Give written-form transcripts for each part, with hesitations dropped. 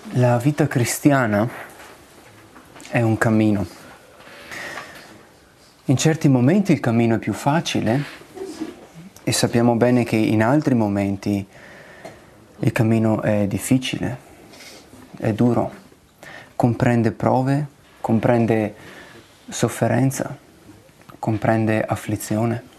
La vita cristiana è un cammino. In certi momenti il cammino è più facile e sappiamo bene che in altri momenti il cammino è difficile, è duro, comprende prove, comprende sofferenza, comprende afflizione.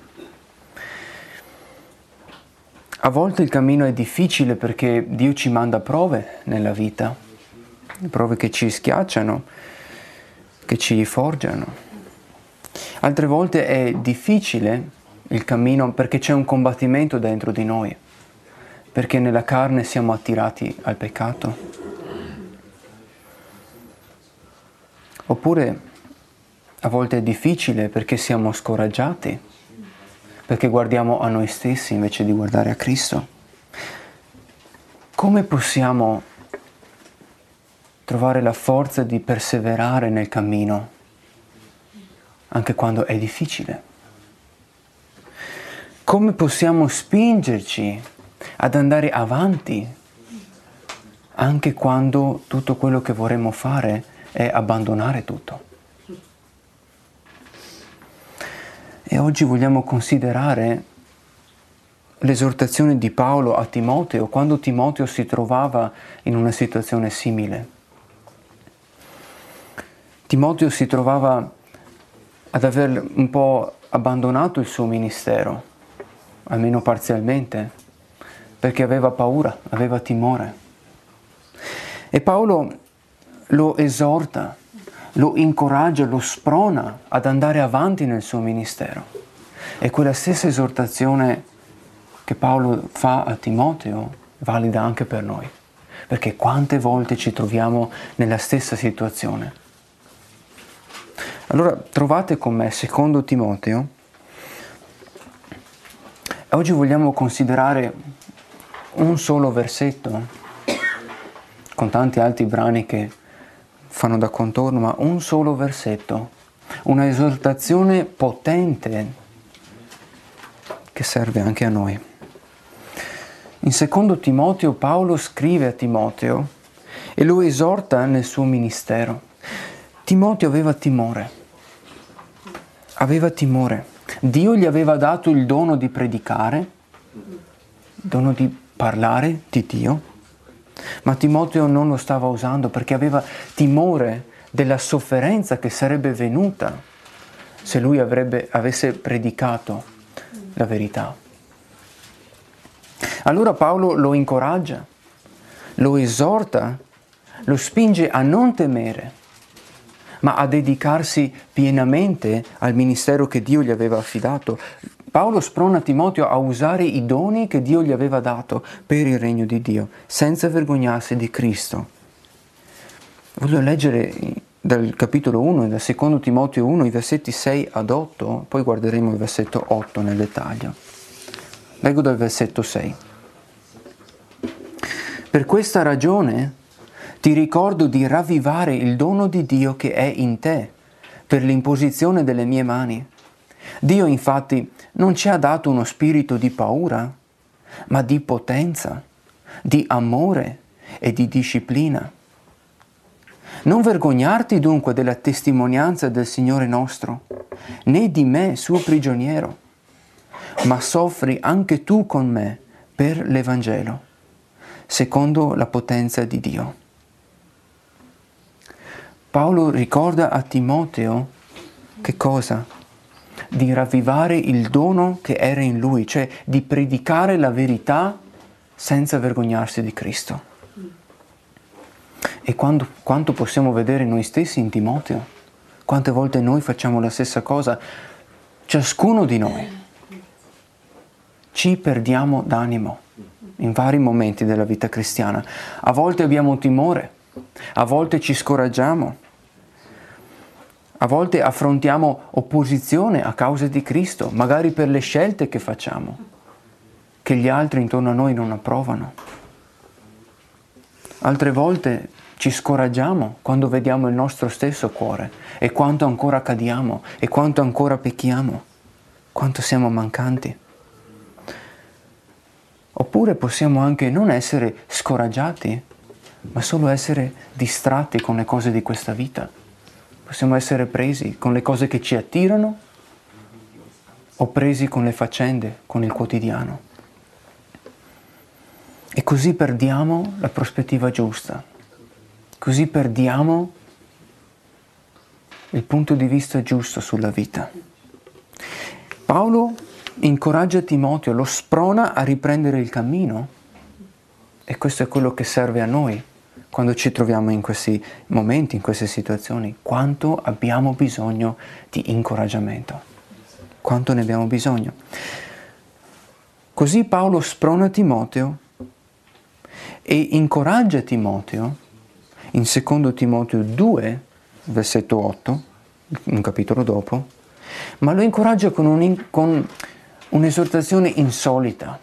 A volte il cammino è difficile perché Dio ci manda prove nella vita, prove che ci schiacciano, che ci forgiano. Altre volte è difficile il cammino perché c'è un combattimento dentro di noi, perché nella carne siamo attirati al peccato. Oppure a volte è difficile perché siamo scoraggiati, perché guardiamo a noi stessi invece di guardare a Cristo. Come possiamo trovare la forza di perseverare nel cammino, anche quando è difficile? Come possiamo spingerci ad andare avanti, anche quando tutto quello che vorremmo fare è abbandonare tutto? E oggi vogliamo considerare l'esortazione di Paolo a Timoteo quando Timoteo si trovava in una situazione simile. Timoteo si trovava ad aver un po' abbandonato il suo ministero, almeno parzialmente, perché aveva paura, aveva timore. E Paolo lo esorta, lo incoraggia, lo sprona ad andare avanti nel suo ministero. E quella stessa esortazione che Paolo fa a Timoteo valida anche per noi, perché quante volte ci troviamo nella stessa situazione. Allora trovate con me secondo Timoteo. Oggi vogliamo considerare un solo versetto, con tanti altri brani che fanno da contorno, ma un solo versetto, una esortazione potente che serve anche a noi. In secondo Timoteo Paolo scrive a Timoteo e lo esorta nel suo ministero. Timoteo aveva timore. Dio gli aveva dato il dono di predicare, il dono di parlare di Dio, ma Timoteo non lo stava usando perché aveva timore della sofferenza che sarebbe venuta se lui avesse predicato la verità. Allora Paolo lo incoraggia, lo esorta, lo spinge a non temere, ma a dedicarsi pienamente al ministero che Dio gli aveva affidato. Paolo sprona Timoteo a usare i doni che Dio gli aveva dato per il regno di Dio, senza vergognarsi di Cristo. Voglio leggere dal capitolo 1, da secondo Timoteo 1, i versetti 6 ad 8, poi guarderemo il versetto 8 nel dettaglio. Leggo dal versetto 6. Per questa ragione ti ricordo di ravvivare il dono di Dio che è in te, per l'imposizione delle mie mani. Dio infatti non ci ha dato uno spirito di paura, ma di potenza, di amore e di disciplina. Non vergognarti dunque della testimonianza del Signore nostro, né di me, suo prigioniero, ma soffri anche tu con me per l'Evangelo, secondo la potenza di Dio. Paolo ricorda a Timoteo che cosa? Di ravvivare il dono che era in lui, cioè di predicare la verità senza vergognarsi di Cristo. E quanto possiamo vedere noi stessi in Timoteo? Quante volte noi facciamo la stessa cosa? Ciascuno di noi ci perdiamo d'animo in vari momenti della vita cristiana. A volte abbiamo timore, a volte ci scoraggiamo, a volte affrontiamo opposizione a causa di Cristo, magari per le scelte che facciamo, che gli altri intorno a noi non approvano. Altre volte ci scoraggiamo quando vediamo il nostro stesso cuore e quanto ancora cadiamo e quanto ancora pecchiamo, quanto siamo mancanti. Oppure possiamo anche non essere scoraggiati, ma solo essere distratti con le cose di questa vita. Possiamo essere presi con le cose che ci attirano o presi con le faccende, con il quotidiano. E così perdiamo la prospettiva giusta, così perdiamo il punto di vista giusto sulla vita. Paolo incoraggia Timoteo, lo sprona a riprendere il cammino, e questo è quello che serve a noi quando ci troviamo in questi momenti, in queste situazioni. Quanto abbiamo bisogno di incoraggiamento, quanto ne abbiamo bisogno. Così Paolo sprona Timoteo e incoraggia Timoteo in 2 Timoteo 2, versetto 8, un capitolo dopo, ma lo incoraggia con un'esortazione insolita.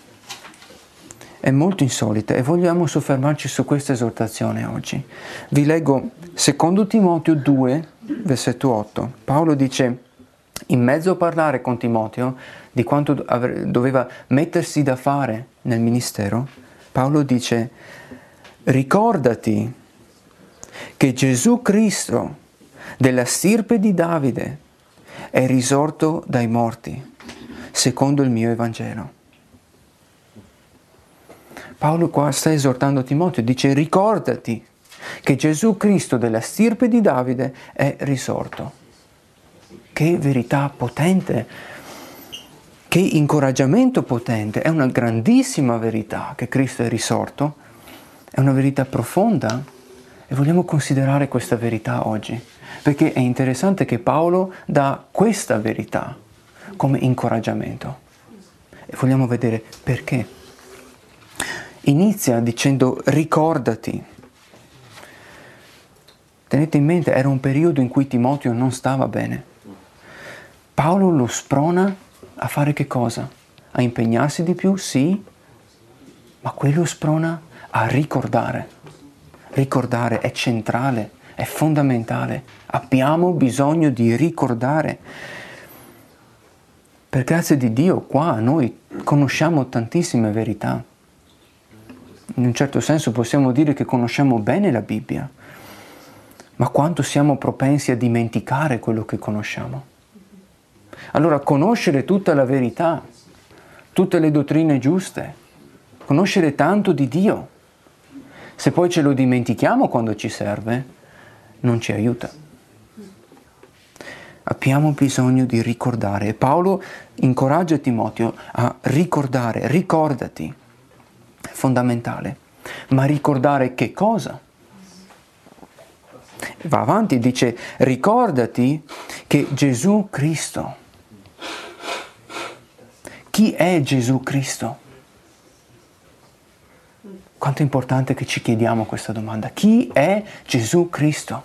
È molto insolita e vogliamo soffermarci su questa esortazione oggi. Vi leggo 2 Timoteo 2, versetto 8. Paolo dice, in mezzo a parlare con Timoteo di quanto doveva mettersi da fare nel ministero, Paolo dice, ricordati che Gesù Cristo, della stirpe di Davide, è risorto dai morti, secondo il mio Evangelo. Paolo qua sta esortando Timoteo, dice ricordati che Gesù Cristo della stirpe di Davide è risorto. Che verità potente, che incoraggiamento potente, è una grandissima verità che Cristo è risorto, è una verità profonda e vogliamo considerare questa verità oggi, perché è interessante che Paolo dà questa verità come incoraggiamento e vogliamo vedere perché. Inizia dicendo ricordati. Tenete in mente, era un periodo in cui Timoteo non stava bene. Paolo lo sprona a fare che cosa? A impegnarsi di più? Sì, ma quello sprona a ricordare. Ricordare è centrale, è fondamentale. Abbiamo bisogno di ricordare. Per grazia di Dio, qua noi conosciamo tantissime verità. In un certo senso possiamo dire che conosciamo bene la Bibbia, ma quanto siamo propensi a dimenticare quello che conosciamo. Allora, conoscere tutta la verità, tutte le dottrine giuste, conoscere tanto di Dio, se poi ce lo dimentichiamo quando ci serve, non ci aiuta. Abbiamo bisogno di ricordare e Paolo incoraggia Timoteo a ricordare, ricordati. Fondamentale, ma ricordare che cosa? Va avanti e dice ricordati che Gesù Cristo. Chi è Gesù Cristo? Quanto è importante che ci chiediamo questa domanda. Chi è Gesù Cristo?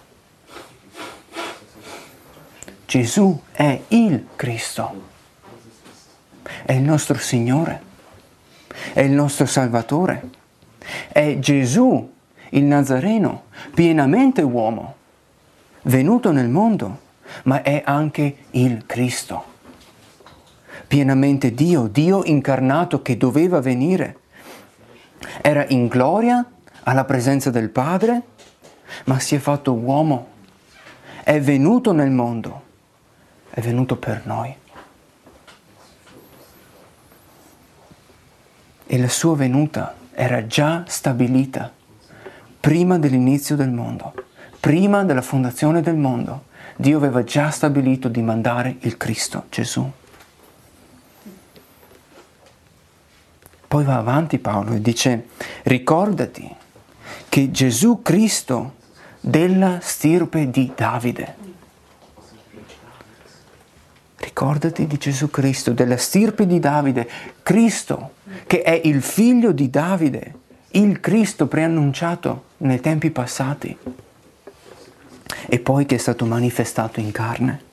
Gesù è il Cristo. È il nostro Signore. È il nostro Salvatore, è Gesù, il Nazareno, pienamente uomo, venuto nel mondo, ma è anche il Cristo, pienamente Dio, Dio incarnato che doveva venire. Era in gloria alla presenza del Padre, ma si è fatto uomo, è venuto nel mondo, è venuto per noi. E la sua venuta era già stabilita prima dell'inizio del mondo, prima della fondazione del mondo. Dio aveva già stabilito di mandare il Cristo, Gesù. Poi va avanti Paolo e dice, ricordati che Gesù Cristo della stirpe di Davide. Ricordati di Gesù Cristo, della stirpe di Davide, Cristo, che è il figlio di Davide, il Cristo preannunciato nei tempi passati e poi che è stato manifestato in carne.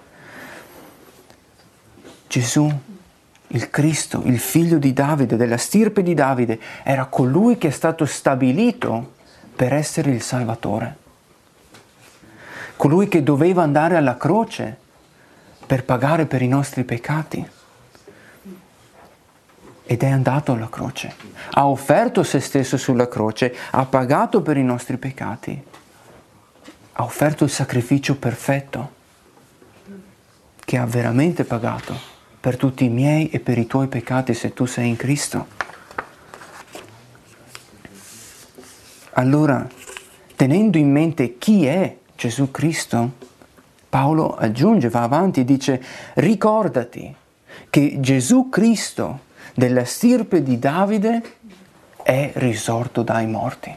Gesù, il Cristo, il figlio di Davide, della stirpe di Davide, era colui che è stato stabilito per essere il Salvatore, colui che doveva andare alla croce per pagare per i nostri peccati. ed è andato alla croce. Ha offerto se stesso sulla croce, ha pagato per i nostri peccati, ha offerto il sacrificio perfetto che ha veramente pagato per tutti i miei e per i tuoi peccati se tu sei in Cristo. Allora, tenendo in mente chi è Gesù Cristo, Paolo aggiunge, va avanti e dice: ricordati che Gesù Cristo della stirpe di Davide è risorto dai morti.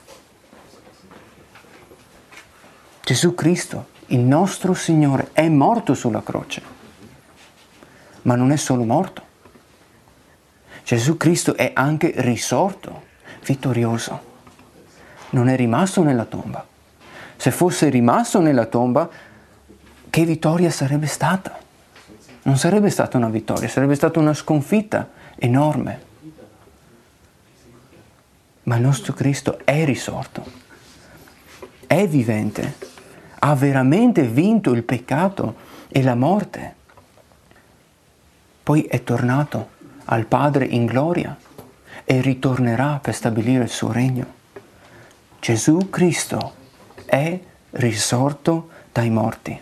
Gesù Cristo, il nostro Signore, è morto sulla croce, ma non è solo morto. Gesù Cristo è anche risorto, vittorioso. Non è rimasto nella tomba. Se fosse rimasto nella tomba, che vittoria sarebbe stata? Non sarebbe stata una vittoria, sarebbe stata una sconfitta enorme. Ma il nostro Cristo è risorto, è vivente, ha veramente vinto il peccato e la morte. Poi è tornato al Padre in gloria e ritornerà per stabilire il suo regno. Gesù Cristo è risorto dai morti.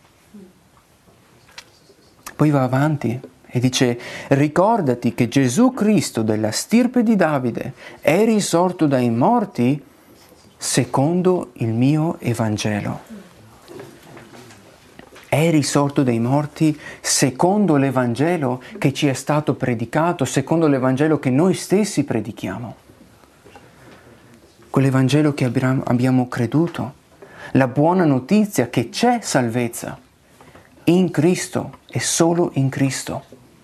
Poi va avanti e dice: ricordati che Gesù Cristo della stirpe di Davide è risorto dai morti secondo il mio Evangelo. È risorto dai morti secondo l'Evangelo che ci è stato predicato, secondo l'Evangelo che noi stessi predichiamo. Quell'Evangelo che abbiamo creduto, la buona notizia che c'è salvezza in Cristo e solo in Cristo.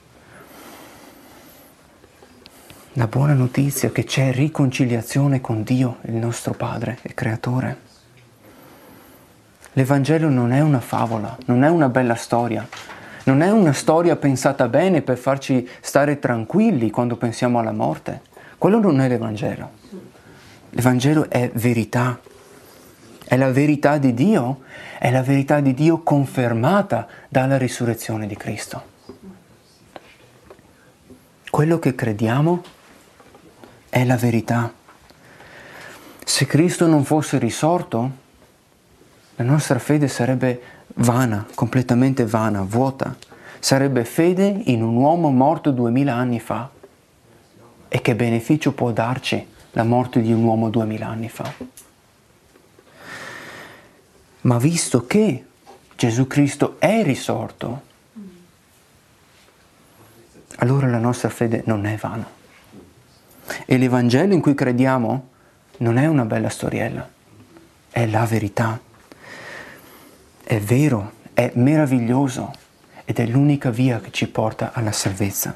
La buona notizia che c'è riconciliazione con Dio, il nostro Padre e Creatore. L'Evangelo non è una favola, non è una bella storia, non è una storia pensata bene per farci stare tranquilli quando pensiamo alla morte. Quello non è l'Evangelo. L'Evangelo è verità. È la verità di Dio, è la verità di Dio confermata dalla risurrezione di Cristo. Quello che crediamo è la verità. Se Cristo non fosse risorto, la nostra fede sarebbe vana, completamente vana, vuota. Sarebbe fede in un uomo morto 2000 anni fa. E che beneficio può darci la morte di un uomo 2000 anni fa? Ma visto che Gesù Cristo è risorto, allora la nostra fede non è vana. E l'Evangelo in cui crediamo non è una bella storiella, è la verità. È vero, è meraviglioso ed è l'unica via che ci porta alla salvezza.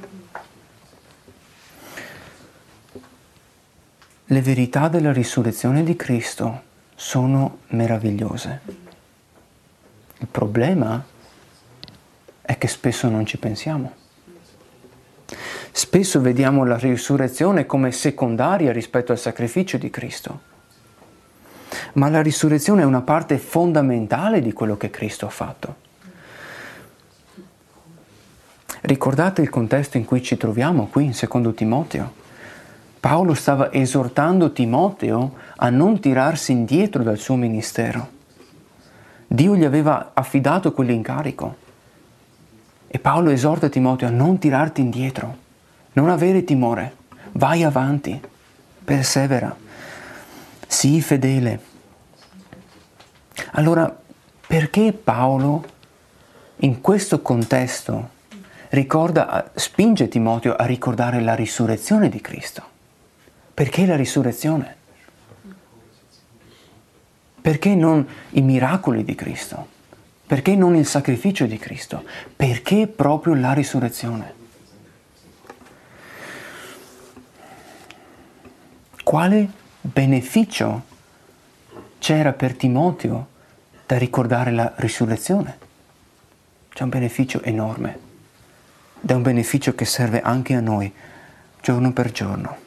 Le verità della risurrezione di Cristo sono meravigliose. Il problema è che spesso non ci pensiamo. Spesso vediamo la risurrezione come secondaria rispetto al sacrificio di Cristo. Ma la risurrezione è una parte fondamentale di quello che Cristo ha fatto. Ricordate il contesto in cui ci troviamo qui in 2 Timoteo? Paolo stava esortando Timoteo a non tirarsi indietro dal suo ministero. Dio gli aveva affidato quell'incarico. E Paolo esorta Timoteo a non tirarti indietro, non avere timore, vai avanti, persevera, sii fedele. Allora, perché Paolo in questo contesto spinge Timoteo a ricordare la risurrezione di Cristo? Perché la risurrezione? Perché non i miracoli di Cristo? Perché non il sacrificio di Cristo? Perché proprio la risurrezione? Quale beneficio c'era per Timoteo da ricordare la risurrezione? C'è un beneficio enorme. Ed è un beneficio che serve anche a noi, giorno per giorno.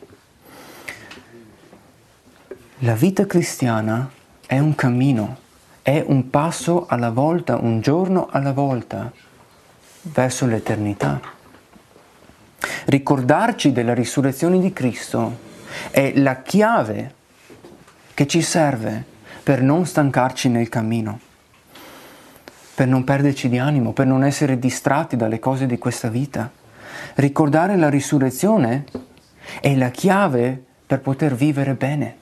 La vita cristiana è un cammino, è un passo alla volta, un giorno alla volta, verso l'eternità. ricordarci della risurrezione di Cristo è la chiave che ci serve per non stancarci nel cammino, per non perderci di animo, per non essere distratti dalle cose di questa vita. Ricordare la risurrezione è la chiave per poter vivere bene,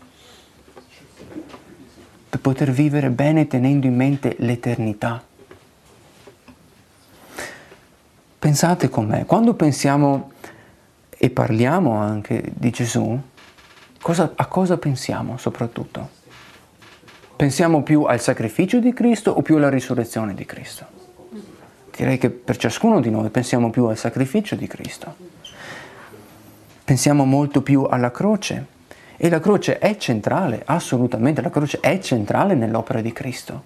per poter vivere bene tenendo in mente l'eternità. Pensate con me, quando pensiamo e parliamo anche di Gesù, a cosa pensiamo soprattutto? Pensiamo più al sacrificio di Cristo o più alla risurrezione di Cristo? Direi che per ciascuno di noi pensiamo più al sacrificio di Cristo. Pensiamo molto più alla croce. E la croce è centrale, assolutamente, la croce è centrale nell'opera di Cristo.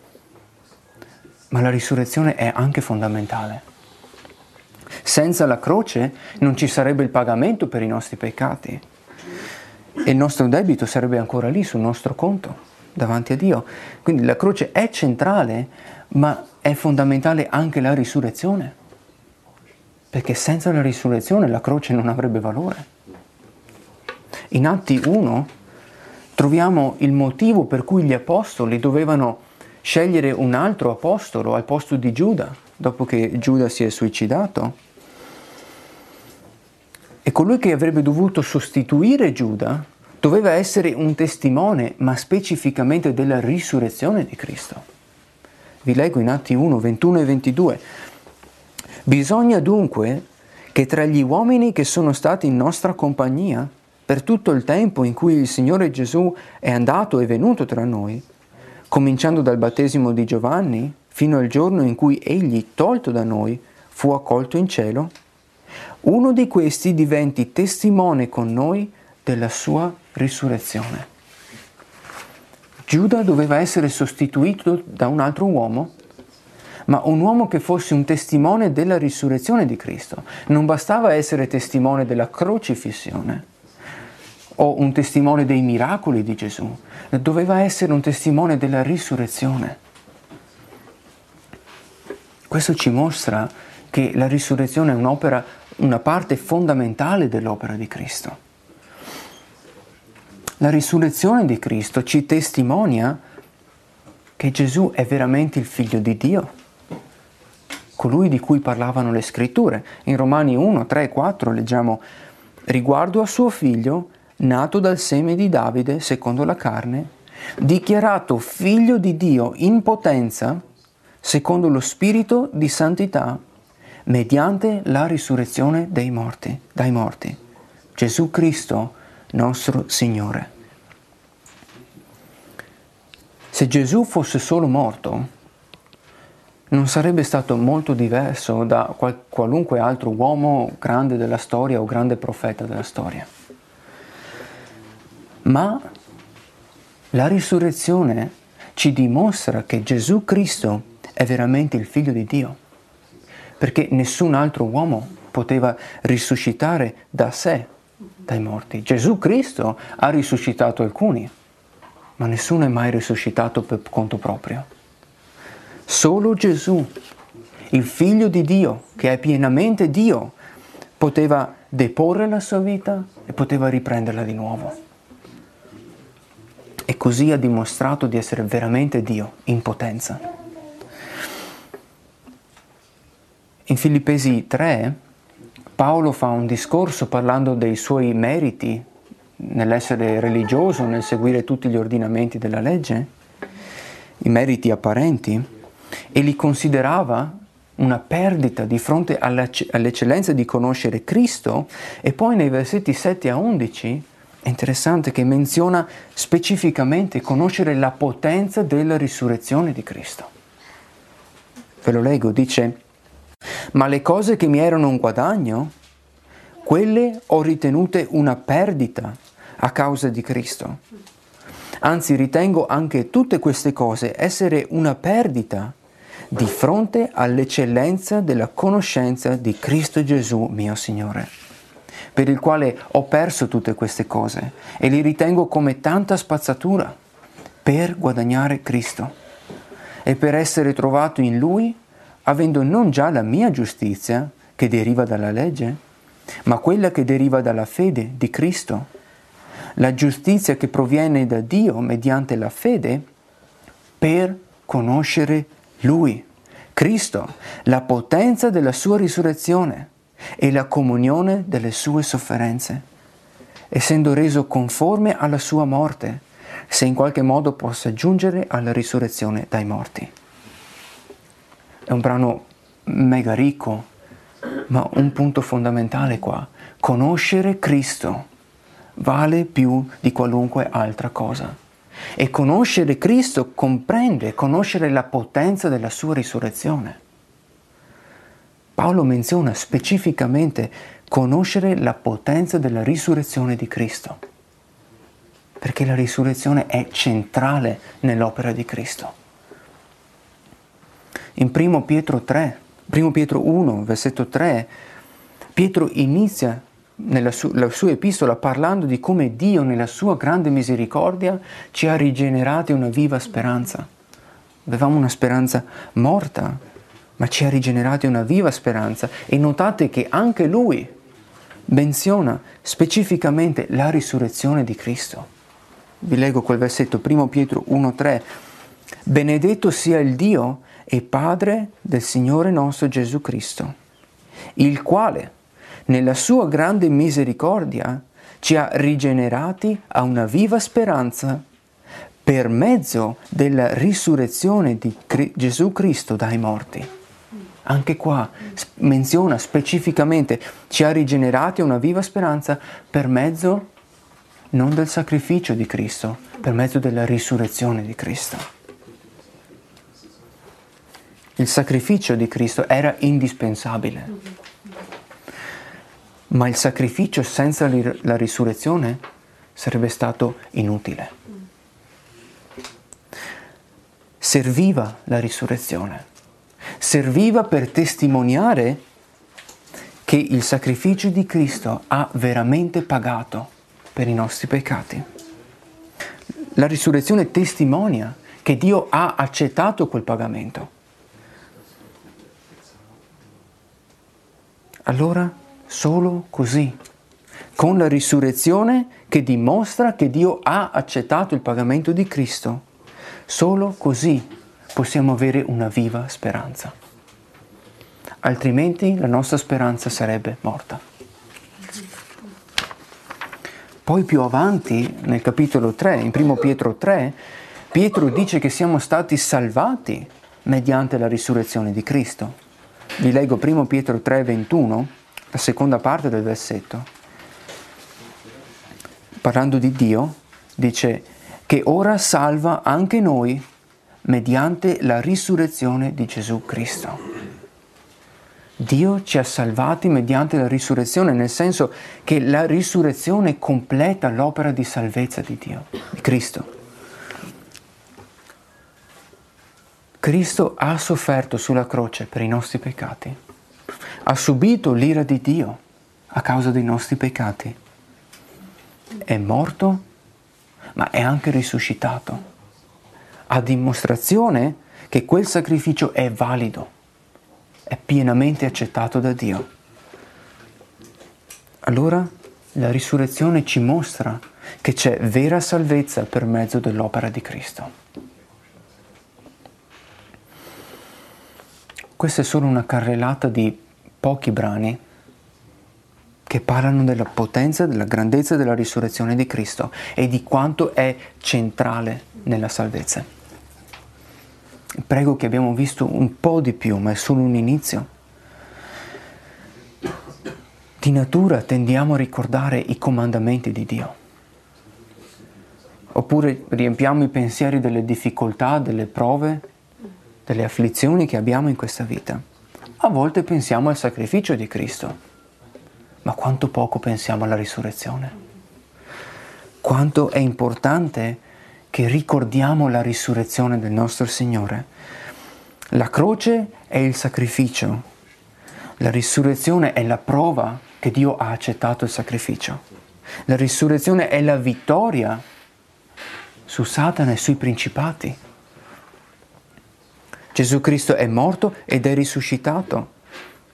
Ma la risurrezione è anche fondamentale. Senza la croce non ci sarebbe il pagamento per i nostri peccati e il nostro debito sarebbe ancora lì sul nostro conto davanti a Dio. Quindi la croce è centrale, ma è fondamentale anche la risurrezione, perché senza la risurrezione la croce non avrebbe valore. In Atti 1 troviamo il motivo per cui gli apostoli dovevano scegliere un altro apostolo al posto di Giuda, dopo che Giuda si è suicidato. E colui che avrebbe dovuto sostituire Giuda doveva essere un testimone, ma specificamente della risurrezione di Cristo. Vi leggo in Atti 1, 21 e 22. Bisogna dunque che tra gli uomini che sono stati in nostra compagnia, per tutto il tempo in cui il Signore Gesù è andato e venuto tra noi, cominciando dal battesimo di Giovanni, fino al giorno in cui egli, tolto da noi, fu accolto in cielo, uno di questi diventi testimone con noi della sua risurrezione. Giuda doveva essere sostituito da un altro uomo, ma un uomo che fosse un testimone della risurrezione di Cristo. Non bastava essere testimone della crocifissione o un testimone dei miracoli di Gesù, doveva essere un testimone della risurrezione. Questo ci mostra che la risurrezione è una parte fondamentale dell'opera di Cristo. La risurrezione di Cristo ci testimonia che Gesù è veramente il Figlio di Dio, colui di cui parlavano le Scritture. In Romani 1, 3 e 4 leggiamo: riguardo a suo Figlio, nato dal seme di Davide, secondo la carne, dichiarato Figlio di Dio in potenza, secondo lo Spirito di santità, mediante la risurrezione dai morti. Gesù Cristo, nostro Signore. Se Gesù fosse solo morto, non sarebbe stato molto diverso da qualunque altro uomo grande della storia o grande profeta della storia. Ma la risurrezione ci dimostra che Gesù Cristo è veramente il Figlio di Dio, perché nessun altro uomo poteva risuscitare da sé dai morti. Gesù Cristo ha risuscitato alcuni, ma nessuno è mai risuscitato per conto proprio. Solo Gesù, il Figlio di Dio, che è pienamente Dio, poteva deporre la sua vita e poteva riprenderla di nuovo. E così ha dimostrato di essere veramente Dio in potenza. In Filippesi 3, Paolo fa un discorso parlando dei suoi meriti nell'essere religioso, nel seguire tutti gli ordinamenti della legge, i meriti apparenti, e li considerava una perdita di fronte all'eccellenza di conoscere Cristo. E poi nei versetti 7 a 11 è interessante che menziona specificamente conoscere la potenza della risurrezione di Cristo. Ve lo leggo, dice: ma le cose che mi erano un guadagno, quelle ho ritenute una perdita a causa di Cristo. Anzi, ritengo anche tutte queste cose essere una perdita di fronte all'eccellenza della conoscenza di Cristo Gesù, mio Signore, per il quale ho perso tutte queste cose e li ritengo come tanta spazzatura per guadagnare Cristo e per essere trovato in Lui, avendo non già la mia giustizia che deriva dalla legge, ma quella che deriva dalla fede di Cristo. La giustizia che proviene da Dio mediante la fede per conoscere Lui, Cristo, la potenza della sua risurrezione e la comunione delle sue sofferenze, essendo reso conforme alla sua morte, se in qualche modo possa giungere alla risurrezione dai morti. È un brano mega ricco, ma un punto fondamentale qua: conoscere Cristo vale più di qualunque altra cosa. E conoscere Cristo comprende conoscere la potenza della sua risurrezione. Paolo menziona specificamente conoscere la potenza della risurrezione di Cristo, perché la risurrezione è centrale nell'opera di Cristo. In 1 Pietro 1, versetto 3, Pietro inizia la sua epistola parlando di come Dio nella sua grande misericordia ci ha rigenerati una viva speranza. Avevamo una speranza morta, ma ci ha rigenerati una viva speranza. E notate che anche lui menziona specificamente la risurrezione di Cristo. Vi leggo quel versetto, 1 Pietro 1,3. Benedetto sia il Dio e Padre del Signore nostro Gesù Cristo, il quale nella sua grande misericordia ci ha rigenerati a una viva speranza per mezzo della risurrezione di Gesù Cristo dai morti. Anche qua menziona specificamente: ci ha rigenerati a una viva speranza per mezzo non del sacrificio di Cristo, per mezzo della risurrezione di Cristo. Il sacrificio di Cristo era indispensabile. Ma il sacrificio senza la risurrezione sarebbe stato inutile. Serviva la risurrezione. Serviva per testimoniare che il sacrificio di Cristo ha veramente pagato per i nostri peccati. La risurrezione testimonia che Dio ha accettato quel pagamento. Allora, solo così, con la risurrezione che dimostra che Dio ha accettato il pagamento di Cristo, solo così possiamo avere una viva speranza. Altrimenti la nostra speranza sarebbe morta. Poi più avanti, nel capitolo 3, in 1 Pietro 3, Pietro dice che siamo stati salvati mediante la risurrezione di Cristo. Vi leggo 1 Pietro 3, 21, la seconda parte del versetto. Parlando di Dio, dice che ora salva anche noi mediante la risurrezione di Gesù Cristo. Dio ci ha salvati mediante la risurrezione, nel senso che la risurrezione completa l'opera di salvezza di Dio, di Cristo. Cristo ha sofferto sulla croce per i nostri peccati, ha subito l'ira di Dio a causa dei nostri peccati, è morto, ma è anche risuscitato, a dimostrazione che quel sacrificio è valido, è pienamente accettato da Dio. Allora la risurrezione ci mostra che c'è vera salvezza per mezzo dell'opera di Cristo. Questa è solo una carrellata di pochi brani che parlano della potenza, della grandezza della risurrezione di Cristo e di quanto è centrale nella salvezza. Prego che abbiamo visto un po' di più, ma è solo un inizio. Di natura tendiamo a ricordare i comandamenti di Dio. Oppure riempiamo i pensieri delle difficoltà, delle prove, delle afflizioni che abbiamo in questa vita. A volte pensiamo al sacrificio di Cristo, ma quanto poco pensiamo alla risurrezione. Quanto è importante che ricordiamo la risurrezione del nostro Signore. La croce è il sacrificio, la risurrezione è la prova che Dio ha accettato il sacrificio. La risurrezione è la vittoria su Satana e sui principati. Gesù Cristo è morto ed è risuscitato.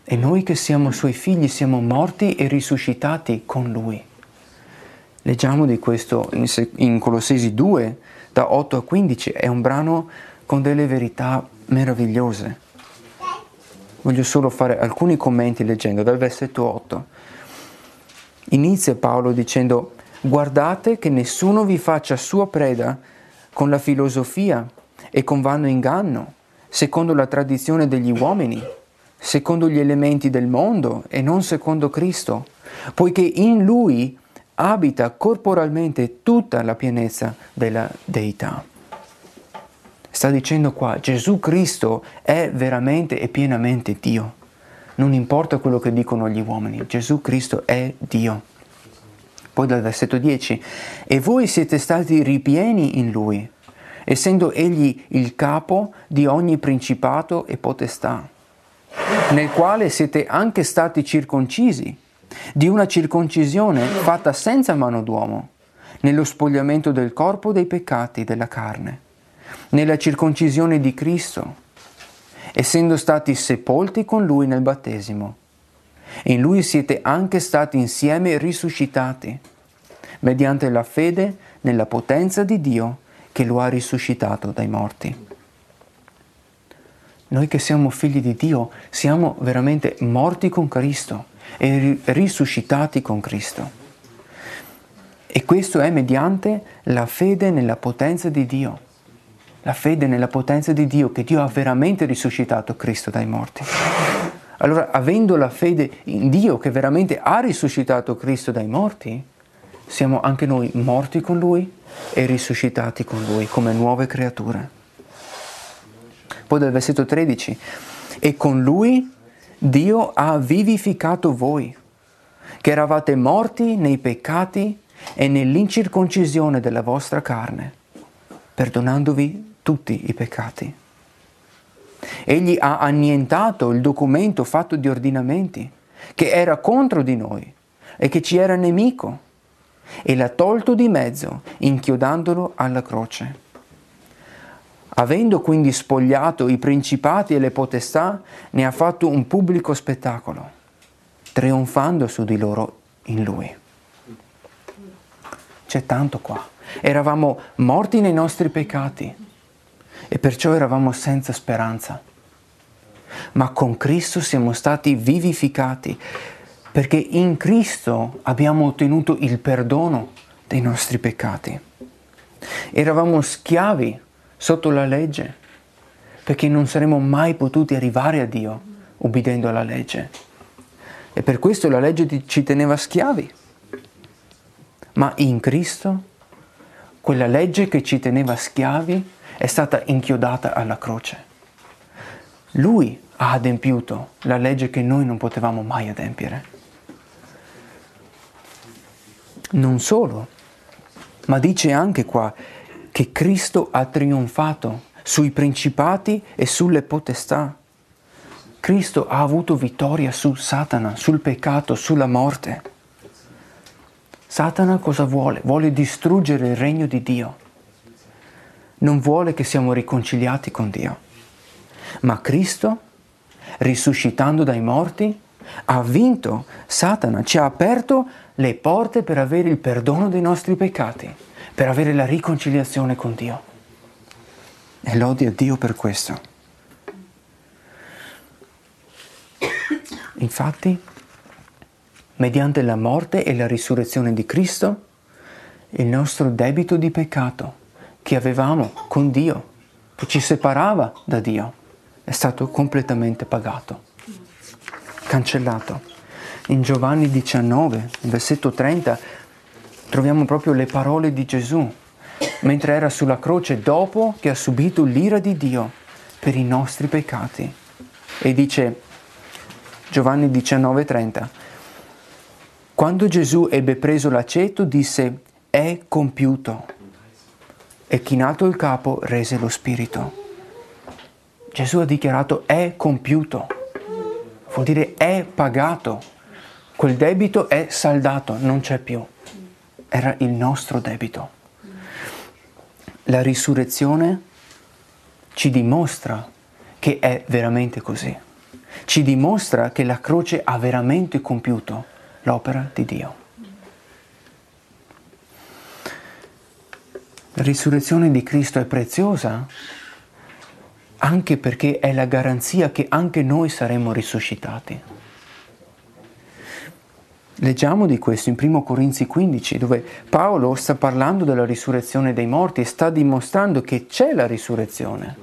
E noi che siamo Suoi figli siamo morti e risuscitati con Lui. Leggiamo di questo in Colossesi 2, da 8 a 15. È un brano con delle verità meravigliose. Voglio solo fare alcuni commenti leggendo dal versetto 8. Inizia Paolo dicendo: guardate che nessuno vi faccia sua preda con la filosofia e con vano inganno, secondo la tradizione degli uomini, secondo gli elementi del mondo e non secondo Cristo, poiché in Lui abita corporalmente tutta la pienezza della Deità. Sta dicendo qua, Gesù Cristo è veramente e pienamente Dio. Non importa quello che dicono gli uomini, Gesù Cristo è Dio. Poi dal versetto 10, e voi siete stati ripieni in Lui, essendo Egli il capo di ogni principato e potestà, nel quale siete anche stati circoncisi, di una circoncisione fatta senza mano d'uomo, nello spogliamento del corpo dei peccati della carne, nella circoncisione di Cristo, essendo stati sepolti con Lui nel battesimo. In Lui siete anche stati insieme risuscitati, mediante la fede nella potenza di Dio che lo ha risuscitato dai morti. Noi che siamo figli di Dio siamo veramente morti con Cristo e risuscitati con Cristo. E questo è mediante la fede nella potenza di Dio. La fede nella potenza di Dio, che Dio ha veramente risuscitato Cristo dai morti. Allora, avendo la fede in Dio che veramente ha risuscitato Cristo dai morti, siamo anche noi morti con Lui e risuscitati con Lui come nuove creature. Poi dal versetto 13, e con Lui Dio ha vivificato voi, che eravate morti nei peccati e nell'incirconcisione della vostra carne, perdonandovi tutti i peccati. Egli ha annientato il documento fatto di ordinamenti, che era contro di noi e che ci era nemico, e l'ha tolto di mezzo, inchiodandolo alla croce. Avendo quindi spogliato i principati e le potestà, ne ha fatto un pubblico spettacolo, trionfando su di loro in Lui. C'è tanto qua. Eravamo morti nei nostri peccati e perciò eravamo senza speranza. Ma con Cristo siamo stati vivificati, perché in Cristo abbiamo ottenuto il perdono dei nostri peccati. Eravamo schiavi sotto la legge, perché non saremmo mai potuti arrivare a Dio ubbidendo alla legge. E per questo la legge ci teneva schiavi. Ma in Cristo, quella legge che ci teneva schiavi è stata inchiodata alla croce. Lui ha adempiuto la legge che noi non potevamo mai adempiere. Non solo, ma dice anche qua che Cristo ha trionfato sui principati e sulle potestà. Cristo ha avuto vittoria su Satana, sul peccato, sulla morte. Satana cosa vuole? Vuole distruggere il regno di Dio. Non vuole che siamo riconciliati con Dio. Ma Cristo, risuscitando dai morti, ha vinto Satana, ci ha aperto le porte per avere il perdono dei nostri peccati, per avere la riconciliazione con Dio. E lodi a Dio per questo. Infatti, mediante la morte e la risurrezione di Cristo, il nostro debito di peccato che avevamo con Dio, che ci separava da Dio, è stato completamente pagato, cancellato. In Giovanni 19, versetto 30, troviamo proprio le parole di Gesù, mentre era sulla croce dopo che ha subito l'ira di Dio per i nostri peccati. E dice, Giovanni 19, 30, quando Gesù ebbe preso l'aceto, disse, è compiuto. E chinato il capo, rese lo spirito. Gesù ha dichiarato, è compiuto. Vuol dire, è pagato. Quel debito è saldato, non c'è più. Era il nostro debito. La risurrezione ci dimostra che è veramente così. ci dimostra che la croce ha veramente compiuto l'opera di Dio. La risurrezione di Cristo è preziosa anche perché è la garanzia che anche noi saremo risuscitati. Leggiamo di questo in 1 Corinzi 15, dove Paolo sta parlando della risurrezione dei morti e sta dimostrando che c'è la risurrezione.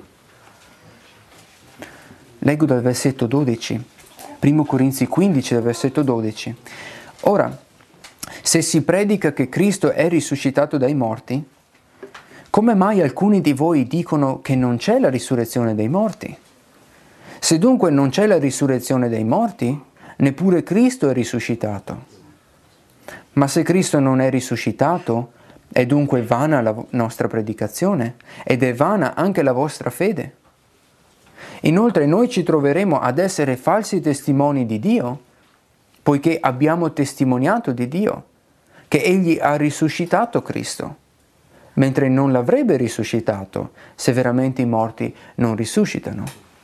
Leggo dal versetto 12, 1 Corinzi 15, dal versetto 12. Ora, se si predica che Cristo è risuscitato dai morti, come mai alcuni di voi dicono che non c'è la risurrezione dei morti? Se dunque non c'è la risurrezione dei morti, neppure Cristo è risuscitato. Ma se Cristo non è risuscitato, è dunque vana la nostra predicazione ed è vana anche la vostra fede. Inoltre noi ci troveremo ad essere falsi testimoni di Dio, poiché abbiamo testimoniato di Dio, che Egli ha risuscitato Cristo, mentre non l'avrebbe risuscitato se veramente i morti non risuscitano.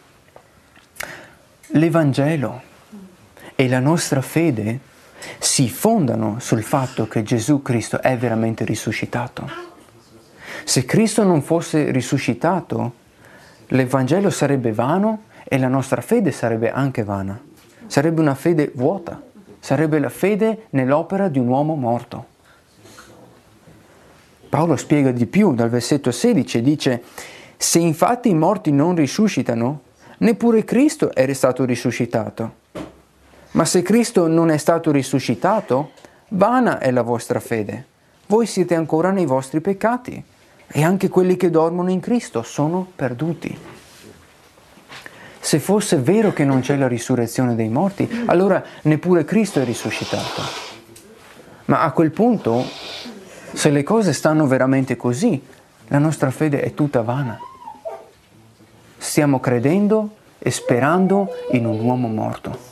L'Evangelo e la nostra fede si fondano sul fatto che Gesù Cristo è veramente risuscitato. Se Cristo non fosse risuscitato, l'Evangelo sarebbe vano e la nostra fede sarebbe anche vana. Sarebbe una fede vuota, sarebbe la fede nell'opera di un uomo morto. Paolo spiega di più dal versetto 16, dice: se infatti i morti non risuscitano, neppure Cristo è stato risuscitato. Ma se Cristo non è stato risuscitato, vana è la vostra fede. Voi siete ancora nei vostri peccati e anche quelli che dormono in Cristo sono perduti. Se fosse vero che non c'è la risurrezione dei morti, allora neppure Cristo è risuscitato. Ma a quel punto, se le cose stanno veramente così, la nostra fede è tutta vana. Stiamo credendo e sperando in un uomo morto.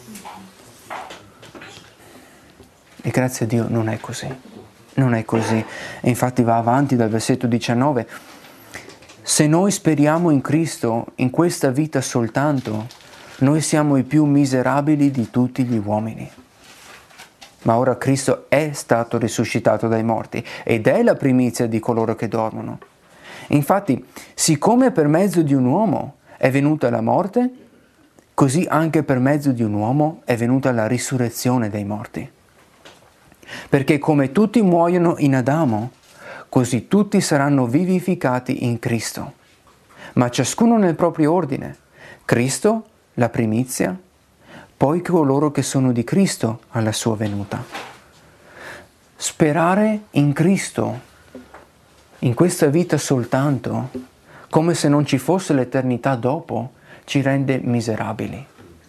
E grazie a Dio non è così. Non è così. E infatti va avanti dal versetto 19. Se noi speriamo in Cristo in questa vita soltanto, noi siamo i più miserabili di tutti gli uomini. Ma ora Cristo è stato risuscitato dai morti ed è la primizia di coloro che dormono. Infatti, siccome per mezzo di un uomo è venuta la morte, così anche per mezzo di un uomo è venuta la risurrezione dei morti. Perché come tutti muoiono in Adamo, così tutti saranno vivificati in Cristo. Ma ciascuno nel proprio ordine. Cristo, la primizia, poi coloro che sono di Cristo alla sua venuta. Sperare in Cristo, in questa vita soltanto, come se non ci fosse l'eternità dopo, ci rende miserabili.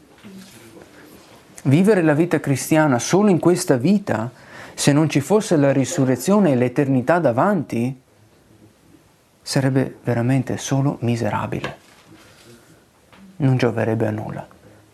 Vivere la vita cristiana solo in questa vita, se non ci fosse la risurrezione e l'eternità davanti, sarebbe veramente solo miserabile. Non gioverebbe a nulla.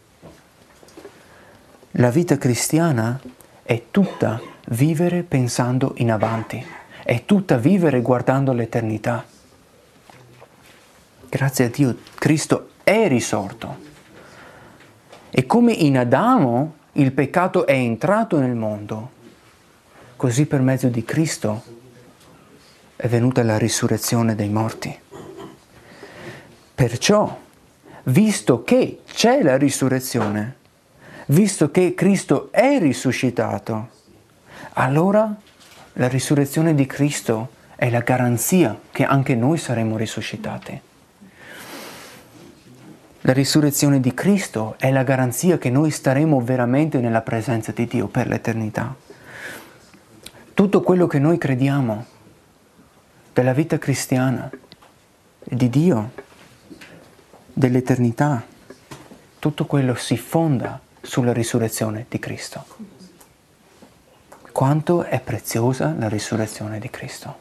La vita cristiana è tutta vivere pensando in avanti, è tutta vivere guardando l'eternità. Grazie a Dio, Cristo è risorto. E come in Adamo il peccato è entrato nel mondo, così per mezzo di Cristo è venuta la risurrezione dei morti. Perciò, visto che c'è la risurrezione, visto che Cristo è risuscitato, allora la risurrezione di Cristo è la garanzia che anche noi saremo risuscitati. La risurrezione di Cristo è la garanzia che noi staremo veramente nella presenza di Dio per l'eternità. Tutto quello che noi crediamo della vita cristiana, di Dio, dell'eternità, tutto quello si fonda sulla risurrezione di Cristo. Quanto è preziosa la risurrezione di Cristo.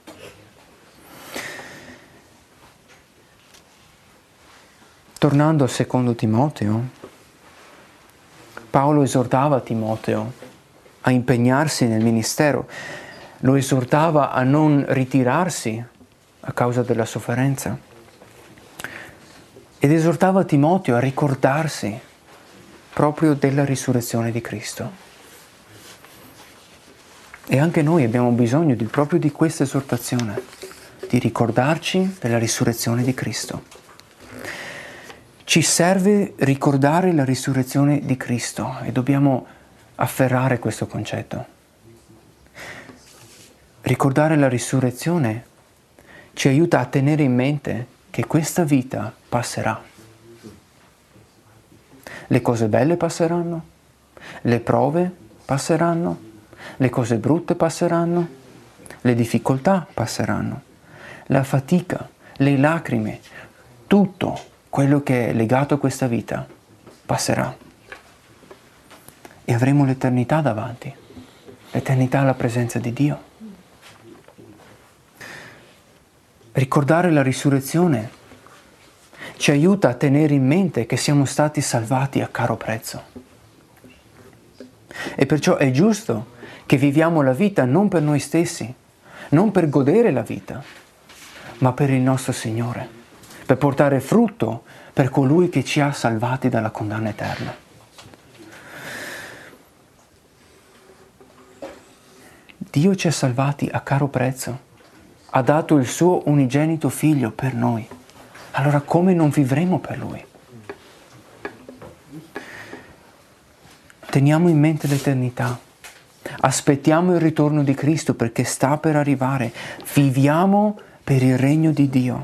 Tornando al secondo Timoteo, Paolo esortava Timoteo a impegnarsi nel ministero, lo esortava a non ritirarsi a causa della sofferenza ed esortava Timoteo a ricordarsi proprio della risurrezione di Cristo. E anche noi abbiamo bisogno proprio di questa esortazione, di ricordarci della risurrezione di Cristo. Ci serve ricordare la risurrezione di Cristo e dobbiamo afferrare questo concetto. Ricordare la risurrezione ci aiuta a tenere in mente che questa vita passerà. Le cose belle passeranno, le prove passeranno, le cose brutte passeranno, le difficoltà passeranno, la fatica, le lacrime, tutto quello che è legato a questa vita passerà. E avremo l'eternità davanti, l'eternità alla presenza di Dio. Ricordare la risurrezione ci aiuta a tenere in mente che siamo stati salvati a caro prezzo. E perciò è giusto che viviamo la vita non per noi stessi, non per godere la vita, ma per il nostro Signore, per portare frutto per colui che ci ha salvati dalla condanna eterna. Dio ci ha salvati a caro prezzo, ha dato il suo unigenito figlio per noi. Allora come non vivremo per Lui? Teniamo in mente l'eternità. Aspettiamo il ritorno di Cristo perché sta per arrivare. Viviamo per il regno di Dio.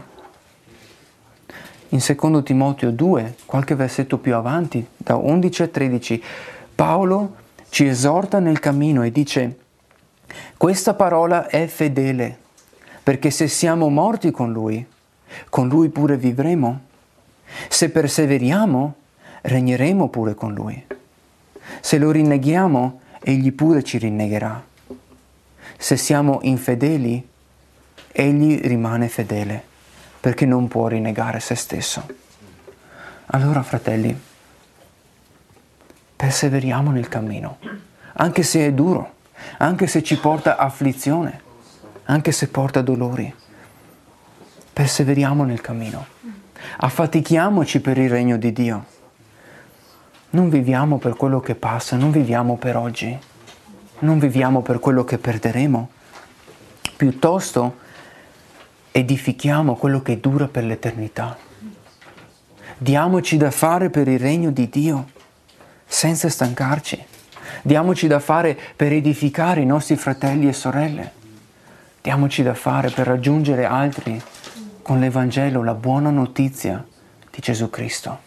In 2 Timoteo 2, qualche versetto più avanti, da 11 a 13, Paolo ci esorta nel cammino e dice: questa parola è fedele, perché se siamo morti con Lui pure vivremo. Se perseveriamo, regneremo pure con Lui. Se lo rinneghiamo, Egli pure ci rinnegherà. Se siamo infedeli, Egli rimane fedele, perché non può rinnegare se stesso. Allora, fratelli, perseveriamo nel cammino, anche se è duro, anche se ci porta afflizione, anche se porta dolori. Perseveriamo nel cammino, affatichiamoci per il regno di Dio. Non viviamo per quello che passa, non viviamo per oggi, non viviamo per quello che perderemo. Piuttosto edifichiamo quello che dura per l'eternità. Diamoci da fare per il regno di Dio, senza stancarci. Diamoci da fare per edificare i nostri fratelli e sorelle. Diamoci da fare per raggiungere altri con l'Evangelo, la buona notizia di Gesù Cristo.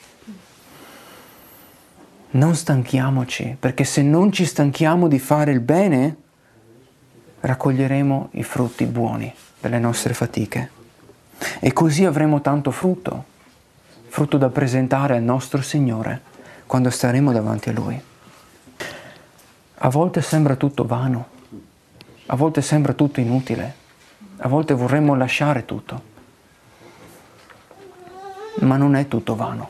Non stanchiamoci, perché se non ci stanchiamo di fare il bene, raccoglieremo i frutti buoni delle nostre fatiche. E così avremo tanto frutto da presentare al nostro Signore quando staremo davanti a Lui. A volte sembra tutto vano, a volte sembra tutto inutile, a volte vorremmo lasciare tutto, ma non è tutto vano.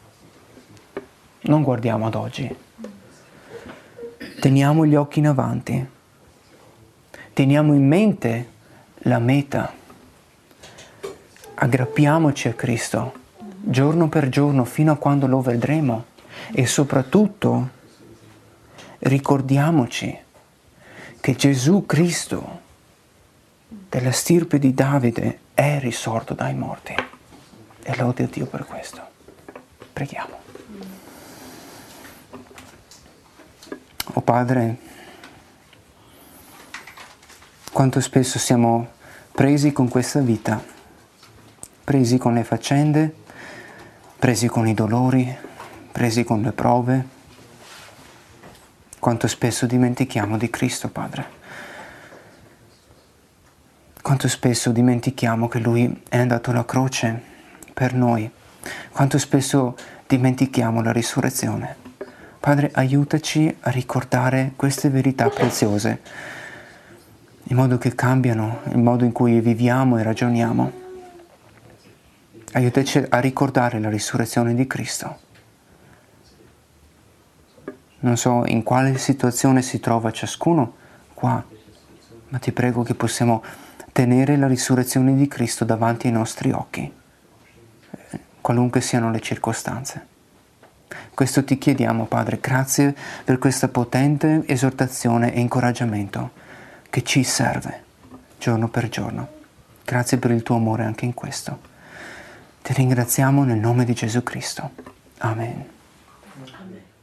Non guardiamo ad oggi, teniamo gli occhi in avanti, teniamo in mente la meta, aggrappiamoci a Cristo giorno per giorno fino a quando lo vedremo e soprattutto ricordiamoci che Gesù Cristo della stirpe di Davide è risorto dai morti e lode a Dio per questo. Preghiamo. Oh Padre, quanto spesso siamo presi con questa vita, presi con le faccende, presi con i dolori, presi con le prove. Quanto spesso dimentichiamo di Cristo, Padre. Quanto spesso dimentichiamo che Lui è andato alla croce per noi. Quanto spesso dimentichiamo la risurrezione. Padre, aiutaci a ricordare queste verità preziose, in modo che cambiano il modo in cui viviamo e ragioniamo. Aiutaci a ricordare la risurrezione di Cristo. Non so in quale situazione si trova ciascuno qua, ma ti prego che possiamo tenere la risurrezione di Cristo davanti ai nostri occhi, qualunque siano le circostanze. Questo ti chiediamo, Padre, grazie per questa potente esortazione e incoraggiamento che ci serve giorno per giorno. Grazie per il tuo amore anche in questo. Ti ringraziamo nel nome di Gesù Cristo. Amen. Amen.